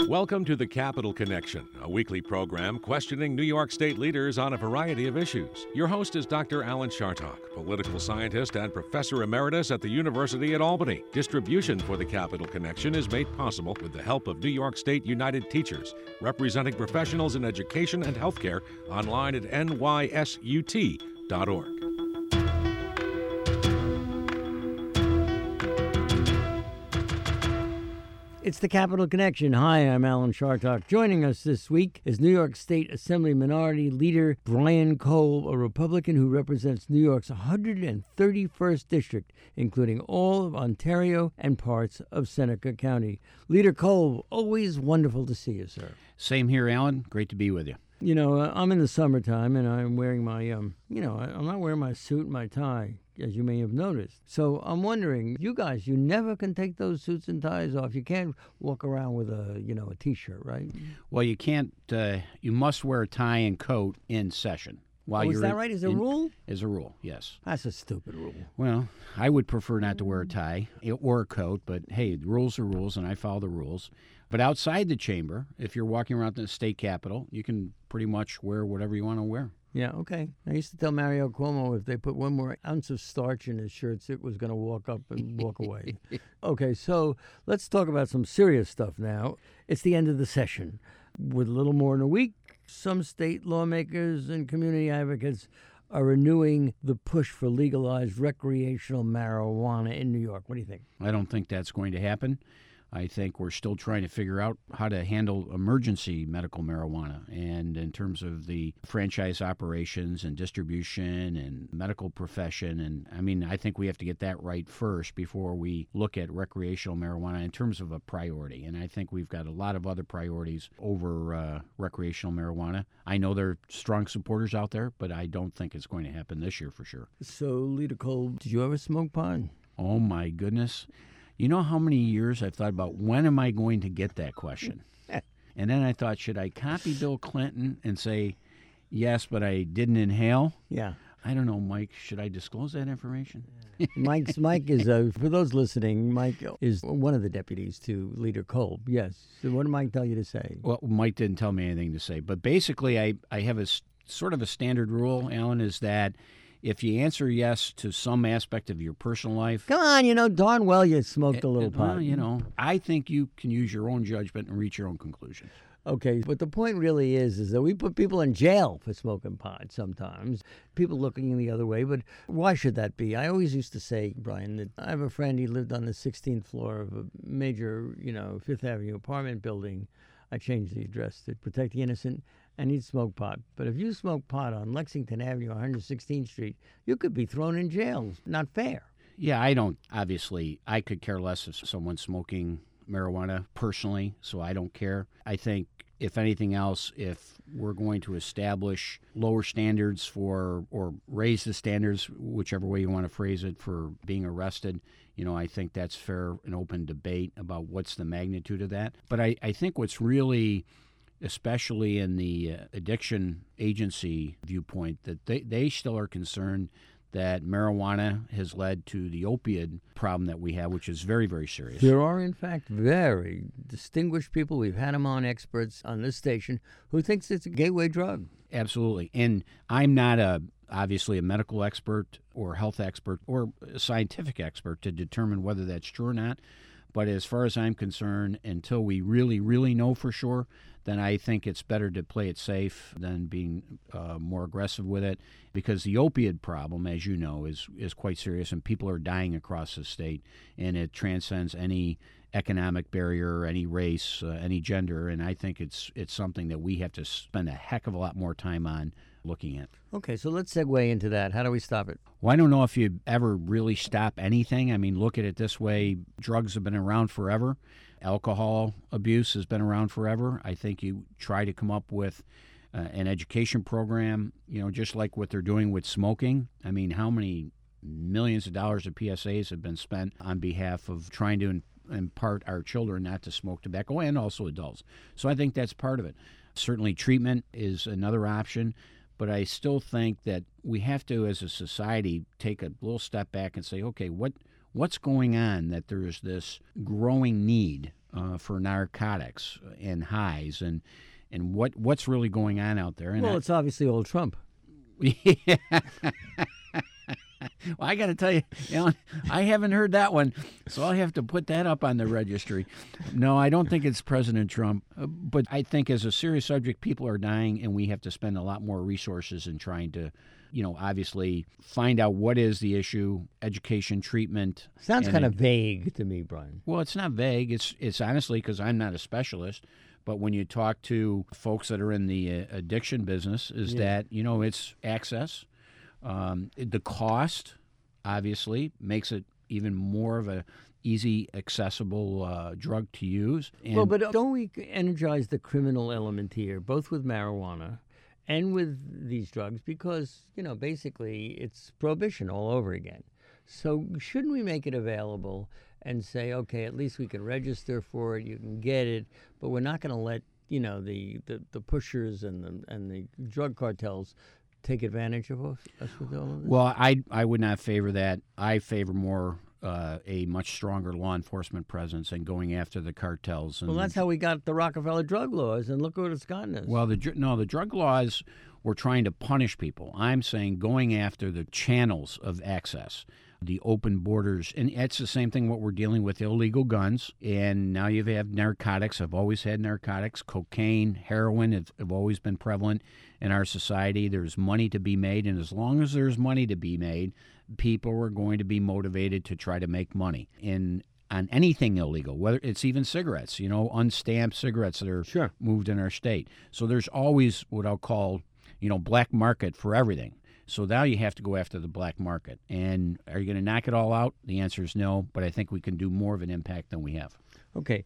Welcome to the Capital Connection, a weekly program questioning New York State leaders on a variety of issues. Your host is Dr. Alan Chartock, political scientist and professor emeritus at the University at Albany. Distribution for the Capital Connection is made possible with the help of New York State United Teachers, representing professionals in education and healthcare, online at nysut.org. It's the Capital Connection. Hi, I'm Alan Chartock. Joining us this week is New York State Assembly Minority Leader Brian Kolb, a Republican who represents New York's 131st District, including all of Ontario and parts of Seneca County. Leader Kolb, always wonderful to see you, sir. Same here, Alan. Great to be with you. You know, I'm in the summertime, and I'm wearing my, I'm not wearing my suit and my tie, as you may have noticed. So I'm wondering, you guys, you never can take those suits and ties off. You can't walk around with a T-shirt, right? Well, you can't. You must wear a tie and coat in session. Is that right? Is it a rule? Is a rule, yes. That's a stupid rule. Well, I would prefer not to wear a tie or a coat, but hey, the rules are rules, and I follow the rules. But outside the chamber, if you're walking around the state capitol, you can pretty much wear whatever you want to wear. Yeah, okay. I used to tell Mario Cuomo if they put one more ounce of starch in his shirts, it was going to walk up and walk away. Okay, so let's talk about some serious stuff now. It's the end of the session. With a little more than a week, some state lawmakers and community advocates are renewing the push for legalized recreational marijuana in New York. What do you think? I don't think that's going to happen. I think we're still trying to figure out how to handle emergency medical marijuana. And in terms of the franchise operations and distribution and medical profession, I think we have to get that right first before we look at recreational marijuana in terms of a priority. And I think we've got a lot of other priorities over recreational marijuana. I know there are strong supporters out there, but I don't think it's going to happen this year for sure. So, Leader Kolb, did you ever smoke pot? Oh, my goodness. You know how many years I've thought about when am I going to get that question? And then I thought, should I copy Bill Clinton and say, yes, but I didn't inhale? Yeah. I don't know, Mike. Should I disclose that information? Mike is, for those listening, Mike is one of the deputies to Leader Kolb. Yes. So what did Mike tell you to say? Well, Mike didn't tell me anything to say. But basically, I have a sort of a standard rule, Alan, is that if you answer yes to some aspect of your personal life... Come on, darn well you smoked a little pot. Well, I think you can use your own judgment and reach your own conclusion. Okay, but the point really is that we put people in jail for smoking pot sometimes. People looking the other way, but why should that be? I always used to say, Brian, that I have a friend, he lived on the 16th floor of a major, Fifth Avenue apartment building. I changed the address to protect the innocent, and he'd smoke pot. But if you smoke pot on Lexington Avenue, 116th Street, you could be thrown in jail. Not fair. Yeah, I could care less if someone's smoking marijuana personally, so I don't care. I think, if anything else, if we're going to establish lower standards or raise the standards, whichever way you want to phrase it, for being arrested, I think that's fair and open debate about what's the magnitude of that. But I think what's really, especially in the addiction agency viewpoint, that they still are concerned that marijuana has led to the opioid problem that we have, which is very, very serious. There are, in fact, very distinguished people, we've had them on, experts on this station, who thinks it's a gateway drug. Absolutely. And I'm not obviously a medical expert or health expert or a scientific expert to determine whether that's true or not. But as far as I'm concerned, until we really, really know for sure, then I think it's better to play it safe than being more aggressive with it, because the opiate problem, as you know, is quite serious, and people are dying across the state, and it transcends any economic barrier, any race, any gender, and I think it's something that we have to spend a heck of a lot more time on looking at. Okay, so let's segue into that. How do we stop it? Well, I don't know if you ever really stop anything. Look at it this way. Drugs have been around forever. Alcohol abuse has been around forever. I think you try to come up with an education program, just like what they're doing with smoking. How many millions of dollars of PSAs have been spent on behalf of trying to impart our children not to smoke tobacco, and also adults. So I think that's part of it. Certainly treatment is another option, but I still think that we have to, as a society, take a little step back and say, okay, what's going on that there is this growing need for narcotics and highs and what's really going on out there. And Well, it's obviously old Trump. Yeah. Well, I got to tell you, Alan, I haven't heard that one, so I'll have to put that up on the registry. No, I don't think it's President Trump, but I think as a serious subject, people are dying, and we have to spend a lot more resources in trying to, obviously find out what is the issue, education, treatment. Sounds kind of vague to me, Brian. Well, it's not vague. It's honestly, because I'm not a specialist, but when you talk to folks that are in the addiction business, that, it's access. The cost, obviously, makes it even more of a easy, accessible drug to use. And but don't we energize the criminal element here, both with marijuana and with these drugs? Because, basically it's prohibition all over again. So shouldn't we make it available and say, okay, at least we can register for it, you can get it, but we're not going to let, the pushers and the drug cartels take advantage of us with all of this? Well, I would not favor that. I favor more a much stronger law enforcement presence and going after the cartels. And, well, that's how we got the Rockefeller drug laws, and look what it's gotten us. Well, the drug laws were trying to punish people. I'm saying going after the channels of access, the open borders, and it's the same thing what we're dealing with, illegal guns, and now you have narcotics. I've always had narcotics. Cocaine, heroin have always been prevalent in our society. There's money to be made, and as long as there's money to be made, people are going to be motivated to try to make money on anything illegal, whether it's even cigarettes, unstamped cigarettes that are moved in our state. So there's always what I'll call, black market for everything. So now you have to go after the black market. And are you going to knock it all out? The answer is no, but I think we can do more of an impact than we have. Okay,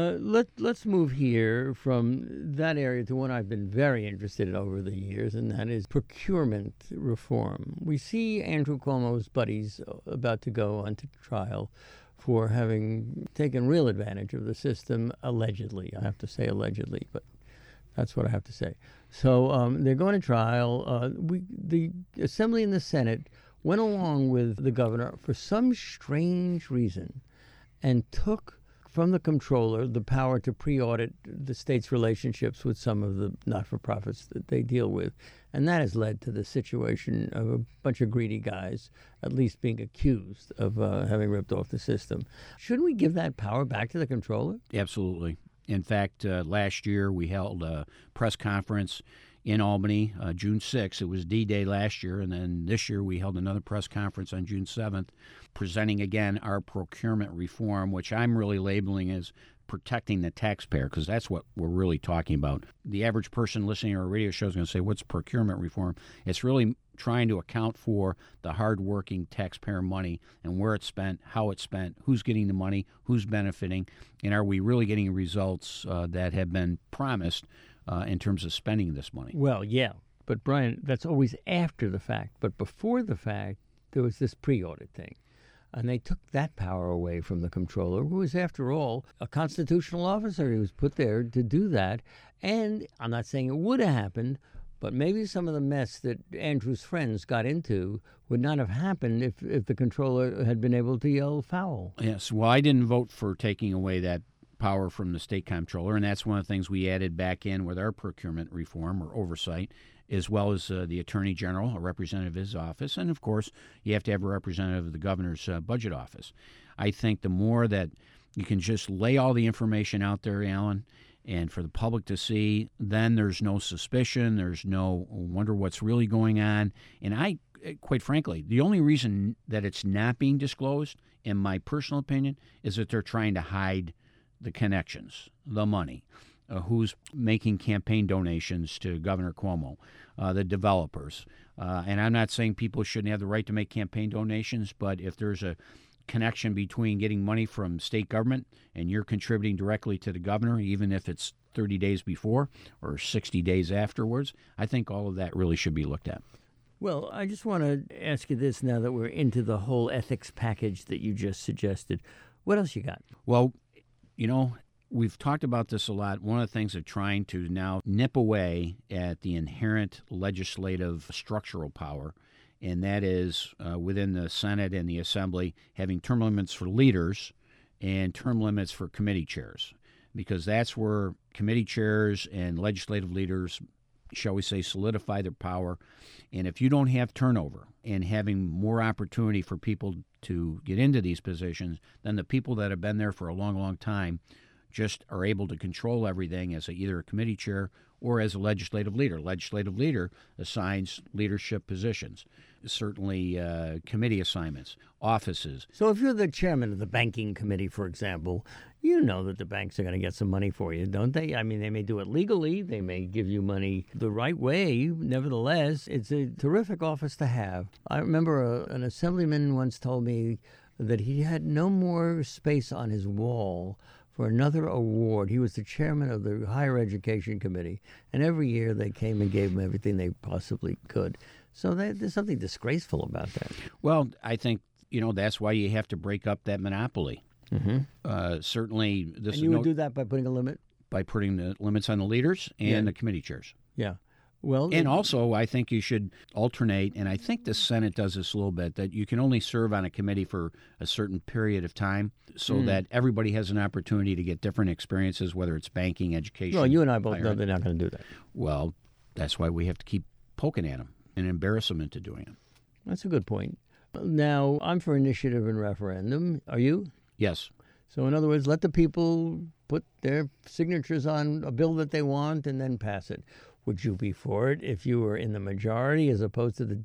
let's move here from that area to one I've been very interested in over the years, and that is procurement reform. We see Andrew Cuomo's buddies about to go onto trial for having taken real advantage of the system, allegedly. I have to say allegedly, but that's what I have to say. So they're going to trial. The Assembly and the Senate went along with the governor for some strange reason and took from the comptroller the power to pre-audit the state's relationships with some of the not-for-profits that they deal with. And that has led to the situation of a bunch of greedy guys at least being accused of having ripped off the system. Shouldn't we give that power back to the comptroller? Absolutely. In fact, last year we held a press conference in Albany, June 6th. It was D-Day last year, and then this year we held another press conference on June 7th, presenting again our procurement reform, which I'm really labeling as protecting the taxpayer, because that's what we're really talking about. The average person listening to our radio show is going to say, what's procurement reform? It's really trying to account for the hardworking taxpayer money and where it's spent, how it's spent, who's getting the money, who's benefiting, and are we really getting results that have been promised in terms of spending this money? Well, yeah. But, Brian, that's always after the fact. But before the fact, there was this pre-audit thing. And they took that power away from the comptroller, who was, after all, a constitutional officer. He was put there to do that. And I'm not saying it would have happened, but maybe some of the mess that Andrew's friends got into would not have happened if the comptroller had been able to yell foul. Yes. Well, I didn't vote for taking away that power from the state comptroller, and that's one of the things we added back in with our procurement reform or oversight, as well as the Attorney General, a representative of his office, and of course you have to have a representative of the governor's budget office. I think the more that you can just lay all the information out there, Alan, and for the public to see, then there's no suspicion, there's no wonder what's really going on. And quite frankly, the only reason that it's not being disclosed, in my personal opinion, is that they're trying to hide the connections, the money, who's making campaign donations to Governor Cuomo, the developers. And I'm not saying people shouldn't have the right to make campaign donations, but if there's a connection between getting money from state government and you're contributing directly to the governor, even if it's 30 days before or 60 days afterwards, I think all of that really should be looked at. Well, I just want to ask you this now that we're into the whole ethics package that you just suggested. What else you got? Well, we've talked about this a lot. One of the things of trying to now nip away at the inherent legislative structural power, and that is within the Senate and the Assembly having term limits for leaders and term limits for committee chairs, because that's where committee chairs and legislative leaders, shall we say, solidify their power. And if you don't have turnover and having more opportunity for people to get into these positions, then the people that have been there for a long, long time just are able to control everything as either a committee chair or as a legislative leader. Legislative leader assigns leadership positions, certainly committee assignments, offices. So if you're the chairman of the banking committee, for example, you know that the banks are going to get some money for you, don't they? I mean, they may do it legally. They may give you money the right way. Nevertheless, it's a terrific office to have. I remember an assemblyman once told me that he had no more space on his wall for another award. He was the chairman of the Higher Education Committee, and every year they came and gave him everything they possibly could. So there's something disgraceful about that. Well, I think, that's why you have to break up that monopoly. Mm-hmm. Certainly, this and you would do that by putting a limit? By putting the limits on the leaders and the committee chairs. Yeah. Well, and also, I think you should alternate, and I think the Senate does this a little bit, that you can only serve on a committee for a certain period of time so that everybody has an opportunity to get different experiences, whether it's banking, education. Well, you and I both know they're not going to do that. Well, that's why we have to keep poking at them and embarrass them into doing it. That's a good point. Now, I'm for initiative and referendum. Are you? Yes. So, in other words, let the people put their signatures on a bill that they want and then pass it. Would you be for it if you were in the majority as opposed to the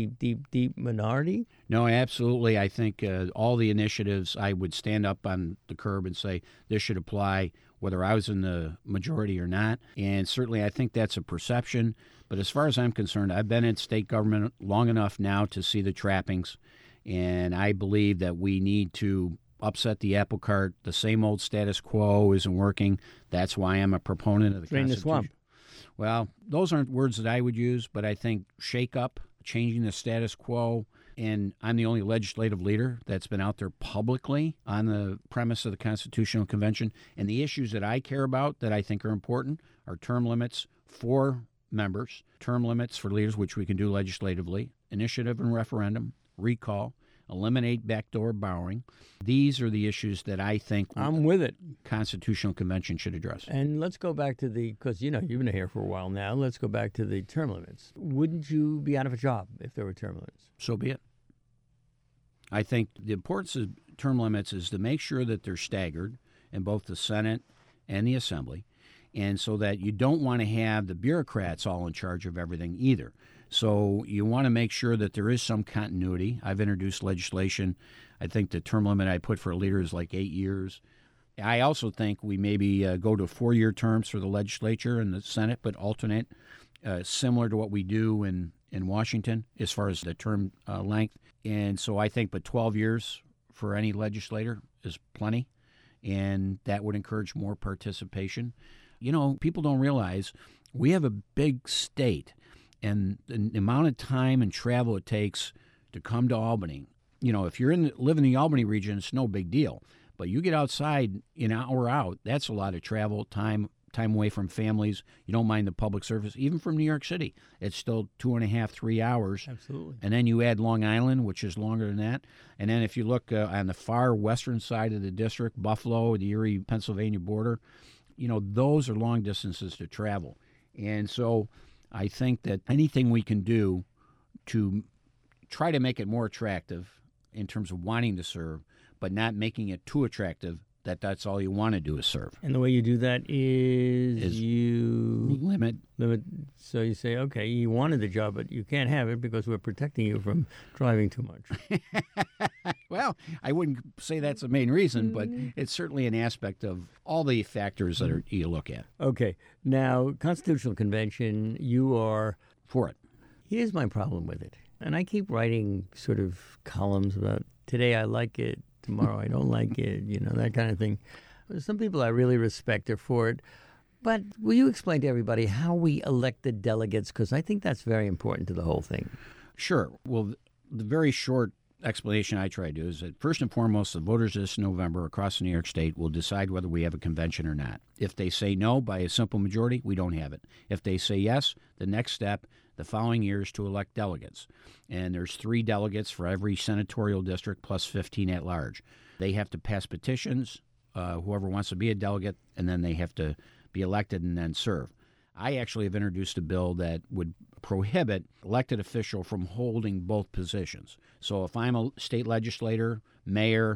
deep minority? No, absolutely. I think all the initiatives, I would stand up on the curb and say this should apply whether I was in the majority or not. And certainly I think that's a perception. But as far as I'm concerned, I've been in state government long enough now to see the trappings. And I believe that we need to upset the apple cart. The same old status quo isn't working. That's why I'm a proponent of the Drain the Constitution. swamp. Well, those aren't words that I would use, but I think shake up, changing the status quo, and I'm the only legislative leader that's been out there publicly on the premise of the Constitutional Convention. And the issues that I care about that I think are important are term limits for members, term limits for leaders, which we can do legislatively, initiative and referendum, recall, eliminate backdoor borrowing. These are the issues that I think I'm with it. Constitutional Convention should address. And let's go back to because, you've been here for a while now. Let's go back to the term limits. Wouldn't you be out of a job if there were term limits? So be it. I think the importance of term limits is to make sure that they're staggered in both the Senate and the Assembly, and so that you don't want to have the bureaucrats all in charge of everything either. So you want to make sure that there is some continuity. I've introduced legislation. I think the term limit I put for a leader is like 8 years. I also think we maybe go to 4-year terms for the legislature and the Senate, but alternate, similar to what we do in Washington as far as the term length. And so I think but 12 years for any legislator is plenty, and that would encourage more participation. People don't realize we have a big state, and the amount of time and travel it takes to come to Albany. If you're live in the Albany region, it's no big deal. But you get outside an hour out, that's a lot of travel, time away from families. You don't mind the public service. Even from New York City, it's still 2.5, 3 hours. Absolutely. And then you add Long Island, which is longer than that. And then if you look on the far western side of the district, Buffalo, the Erie, Pennsylvania border, those are long distances to travel. And so I think that anything we can do to try to make it more attractive in terms of wanting to serve, but not making it too attractive that's all you want to do is serve. And the way you do that is you limit. So you say, okay, you wanted the job, but you can't have it because we're protecting you from driving too much. Well, I wouldn't say that's the main reason, but it's certainly an aspect of all the factors that you look at. Okay. Now, Constitutional Convention, you are for it. Here's my problem with it. And I keep writing sort of columns about today I like it, tomorrow I don't like it, that kind of thing. Some people I really respect are for it. But will you explain to everybody how we elect the delegates? Because I think that's very important to the whole thing. Sure. Well, the very short explanation I try to do is that first and foremost, the voters this November across New York State will decide whether we have a convention or not. If they say no by a simple majority, we don't have it. If they say yes, the next step the following year is to elect delegates. And there's 3 delegates for every senatorial district plus 15 at large. They have to pass petitions, whoever wants to be a delegate, and then they have to be elected and then serve. I actually have introduced a bill that would prohibit elected official from holding both positions. So if I'm a state legislator, mayor,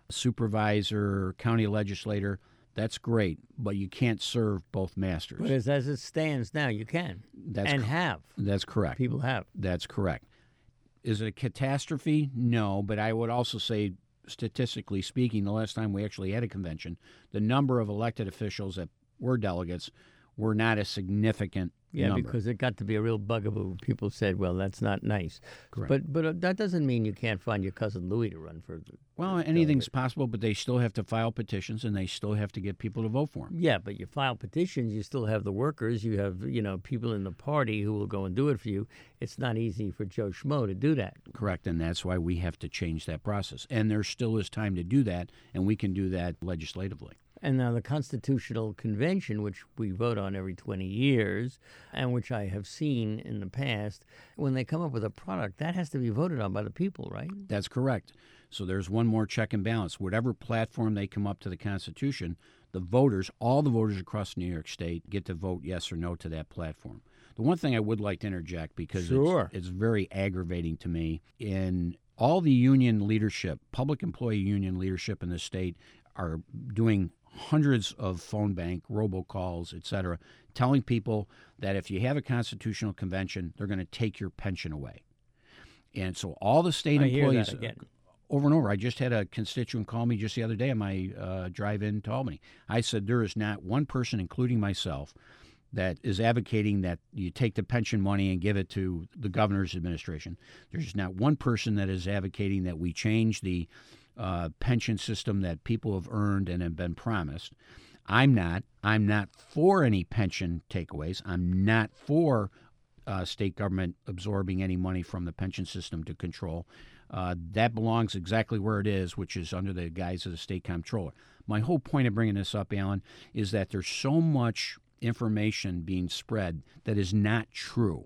supervisor, county legislator, that's great, but you can't serve both masters. But as it stands now, you can. Have. That's correct. People have. That's correct. Is it a catastrophe? No, but I would also say, statistically speaking, the last time we actually had a convention, the number of elected officials that were delegates were not a significant number. Because it got to be a real bugaboo. People said, well, that's not nice. Correct. But that doesn't mean you can't find your cousin Louis to run for Well, anything's possible, but they still have to file petitions, and they still have to get people to vote for them. Yeah, but you file petitions, you still have the workers, you have, people in the party who will go and do it for you. It's not easy for Joe Schmo to do that. Correct, and that's why we have to change that process. And there still is time to do that, and we can do that legislatively. And now the Constitutional Convention, which we vote on every 20 years, and which I have seen in the past, when they come up with a product, that has to be voted on by the people, right? That's correct. So there's one more check and balance. Whatever platform they come up to the Constitution, the voters, all the voters across New York State, get to vote yes or no to that platform. The one thing I would like to interject, because it's very aggravating to me, in all the union leadership, public employee union leadership in the state are doing hundreds of phone bank robocalls, et cetera, telling people that if you have a constitutional convention, they're going to take your pension away. And so all the state employees, over and over, I just had a constituent call me just the other day on my drive in to Albany. I said, there is not one person, including myself, that is advocating that you take the pension money and give it to the governor's administration. There's not one person that is advocating that we change the pension system that people have earned and have been promised. I'm not for any pension takeaways. I'm not for state government absorbing any money from the pension system to control. That belongs exactly where it is, which is under the guise of the state comptroller. My whole point of bringing this up, Alan, is that there's so much information being spread that is not true.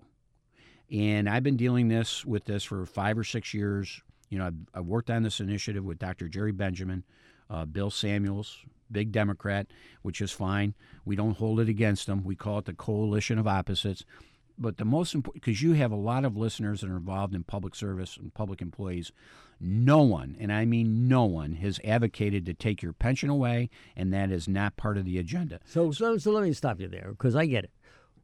And I've been dealing with this for 5 or 6 years. I've worked on this initiative with Dr. Jerry Benjamin, Bill Samuels, big Democrat, which is fine. We don't hold it against them. We call it the coalition of opposites. But the most important, because you have a lot of listeners that are involved in public service and public employees, no one, and I mean no one, has advocated to take your pension away, and that is not part of the agenda. So let me stop you there, because I get it.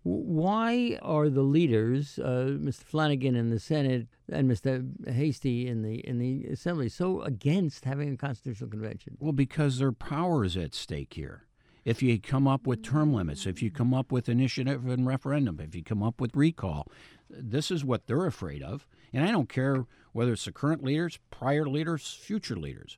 Why are the leaders, Mr. Flanagan in the Senate and Mr. Hasty in the Assembly, so against having a constitutional convention? Well, because their power is at stake here. If you come up with term limits, if you come up with initiative and referendum, if you come up with recall, this is what they're afraid of. And I don't care whether it's the current leaders, prior leaders, future leaders.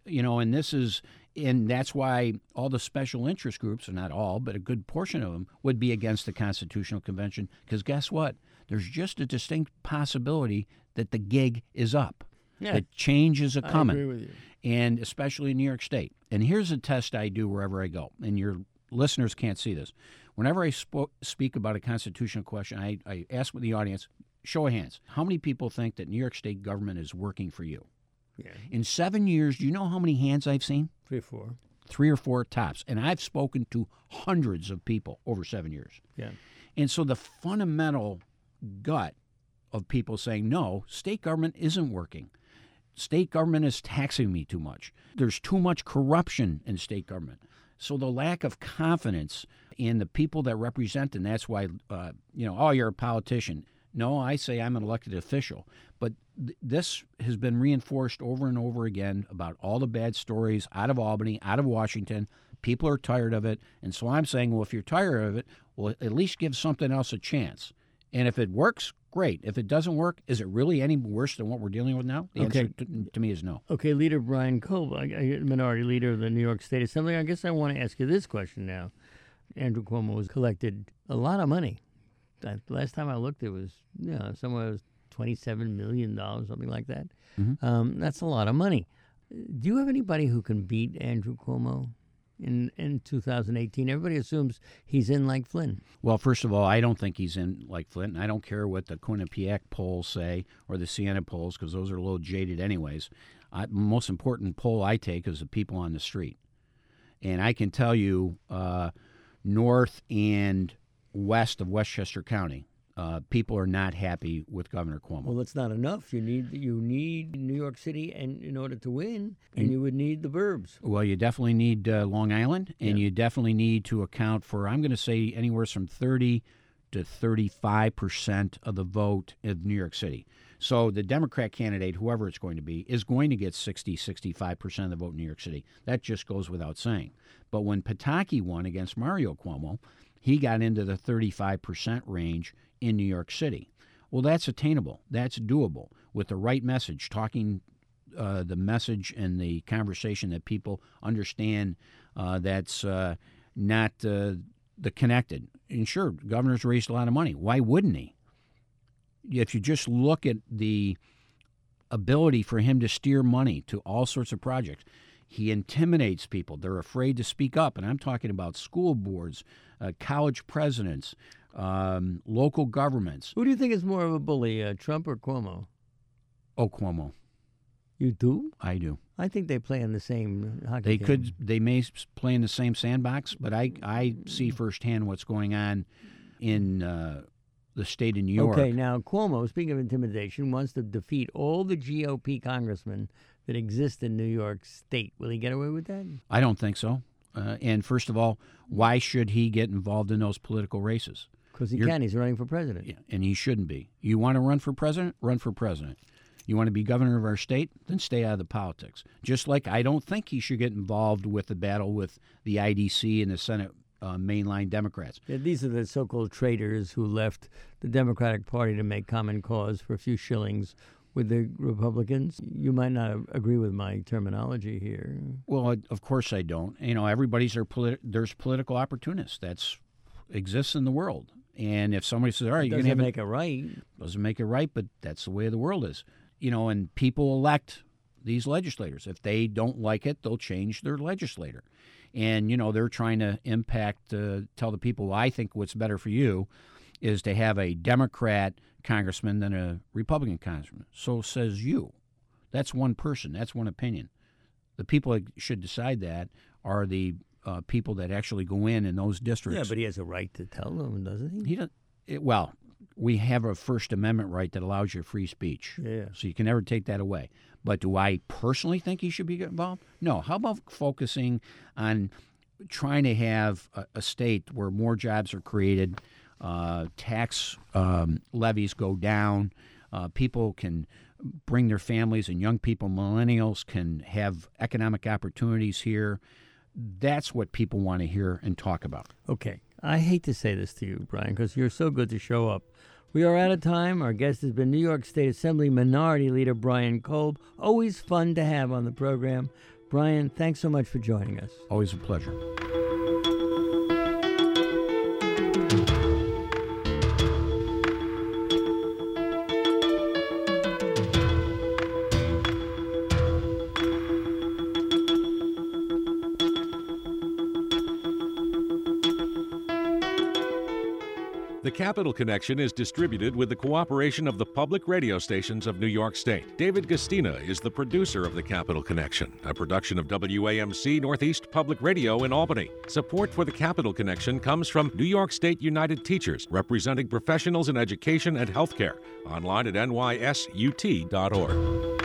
And that's why all the special interest groups, or not all, but a good portion of them, would be against the Constitutional Convention. Because guess what? There's just a distinct possibility that the gig is up. Yeah. That change is a-coming. I agree with you. And especially in New York State. And here's a test I do wherever I go. And your listeners can't see this. Whenever I speak about a constitutional question, I ask with the audience, show of hands, how many people think that New York State government is working for you? Yeah. In 7 years, do you know how many hands I've seen? 3 or 4. 3 or 4 tops. And I've spoken to hundreds of people over 7 years. Yeah. And so the fundamental gut of people saying, no, state government isn't working. State government is taxing me too much. There's too much corruption in state government. So the lack of confidence in the people that represent, and that's why, you're a politician. No, I say I'm an elected official. But this has been reinforced over and over again about all the bad stories out of Albany, out of Washington. People are tired of it. And so I'm saying, well, if you're tired of it, well, at least give something else a chance. And if it works, great. If it doesn't work, is it really any worse than what we're dealing with now? The answer to me is no. Okay, Leader Brian Kobach, Minority Leader of the New York State Assembly, I guess I want to ask you this question now. Andrew Cuomo has collected a lot of money. Last time I looked, it was somewhere $27 million, something like that. Mm-hmm. That's a lot of money. Do you have anybody who can beat Andrew Cuomo in 2018? Everybody assumes he's in like Flynn. Well, first of all, I don't think he's in like Flynn. I don't care what the Quinnipiac polls say or the Siena polls, because those are a little jaded anyways. most important poll I take is the people on the street. And I can tell you, north and west of Westchester County, people are not happy with Governor Cuomo. Well, it's not enough. You need New York City, and in order to win, and you would need the burbs. Well, you definitely need Long Island, and you definitely need to account for, I'm going to say, anywhere from 30 to 35% of the vote of New York City. So the Democrat candidate, whoever it's going to be, is going to get 60, 65% of the vote in New York City. That just goes without saying. But when Pataki won against Mario Cuomo, he got into the 35% range in New York City. Well, that's attainable. That's doable with the right message, talking the message and the conversation that people understand that's not the connected. And sure, the governor's raised a lot of money. Why wouldn't he? If you just look at the ability for him to steer money to all sorts of projects, he intimidates people. They're afraid to speak up. And I'm talking about school boards, college presidents, local governments. Who do you think is more of a bully, Trump or Cuomo? Oh, Cuomo. You do? I do. I think they play in the same hockey game. They may play in the same sandbox, but I see firsthand what's going on in the state of New York. Okay, now Cuomo, speaking of intimidation, wants to defeat all the GOP congressmen that exist in New York State. Will he get away with that? I don't think so. And first of all, why should he get involved in those political races? Because he can. He's running for president. Yeah, and he shouldn't be. You want to run for president? Run for president. You want to be governor of our state? Then stay out of the politics. Just like I don't think he should get involved with the battle with the IDC and the Senate mainline Democrats. Yeah, these are the so-called traitors who left the Democratic Party to make common cause for a few shillings with the Republicans. You might not agree with my terminology here. Well, of course I don't. You know, everybody's there's political opportunists. That's exists in the world. And if somebody says, all right, you're going to make it right. Doesn't make it right, but that's the way the world is. You know, and people elect these legislators. If they don't like it, they'll change their legislator. And, you know, they're trying to tell the people, well, I think what's better for you is to have a Democrat congressman than a Republican congressman. So says you. That's one person. That's one opinion. The people that should decide that are the people that actually go in those districts. Yeah, but he has a right to tell them, doesn't he? He doesn't. Well, we have a First Amendment right that allows you free speech. Yeah. So you can never take that away. But do I personally think he should be involved? No. How about focusing on trying to have a state where more jobs are created, tax levies go down, people can bring their families, and young people, millennials, can have economic opportunities here. That's what people want to hear and talk about. Okay. I hate to say this to you, Brian, because you're so good to show up. We are out of time. Our guest has been New York State Assembly Minority Leader Brian Kolb. Always fun to have on the program. Brian, thanks so much for joining us. Always a pleasure. The Capital Connection is distributed with the cooperation of the public radio stations of New York State. David Gastina is the producer of The Capital Connection, a production of WAMC Northeast Public Radio in Albany. Support for The Capital Connection comes from New York State United Teachers, representing professionals in education and healthcare. Online at nysut.org.